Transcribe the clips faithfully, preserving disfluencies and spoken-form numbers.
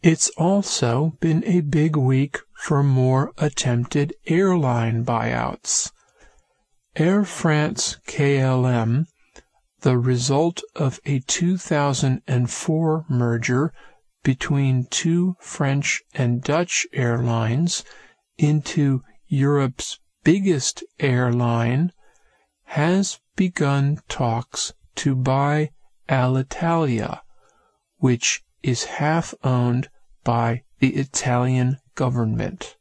It's also been a big week for more attempted airline buyouts. Air France-K L M, the result of a two thousand four merger between two French and Dutch airlines into Europe's biggest airline, has begun talks to buy Alitalia, which is half-owned by the Italian government.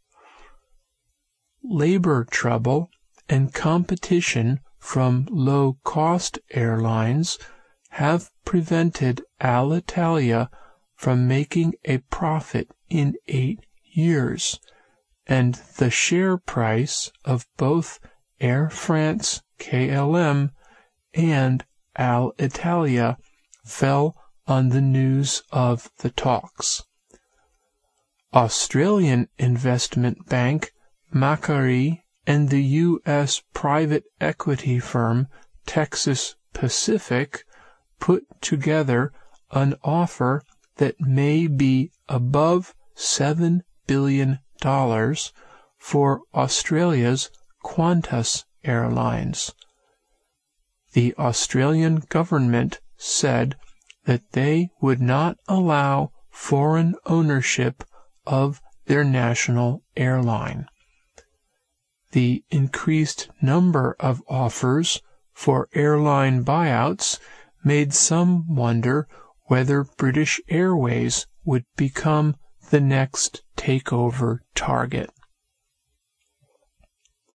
Labor trouble and competition from low-cost airlines have prevented Alitalia from making a profit in eight years, and the share price of both Air France-K L M and Alitalia fell on the news of the talks. Australian investment bank Macquarie and the U S private equity firm Texas Pacific put together an offer that may be above seven billion dollars for Australia's Qantas Airlines. The Australian government said that they would not allow foreign ownership of their national airline. The increased number of offers for airline buyouts made some wonder whether British Airways would become the next takeover target.